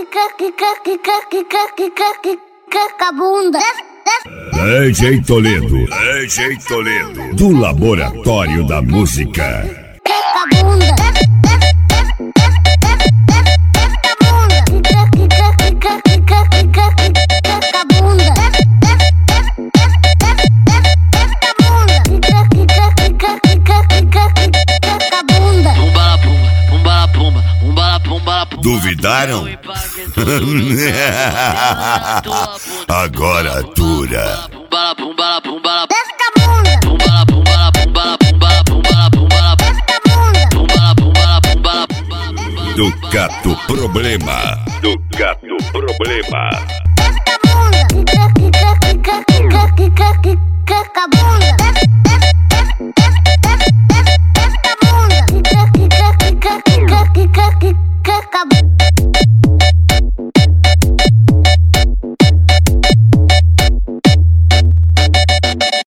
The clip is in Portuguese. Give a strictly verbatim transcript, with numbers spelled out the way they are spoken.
bunda. D J Toledo, D J Toledo, do Laboratório da Música. Bunda. Duvidaram? Agora atura. Do Gato Problema. Do Gato Problema. Bunda.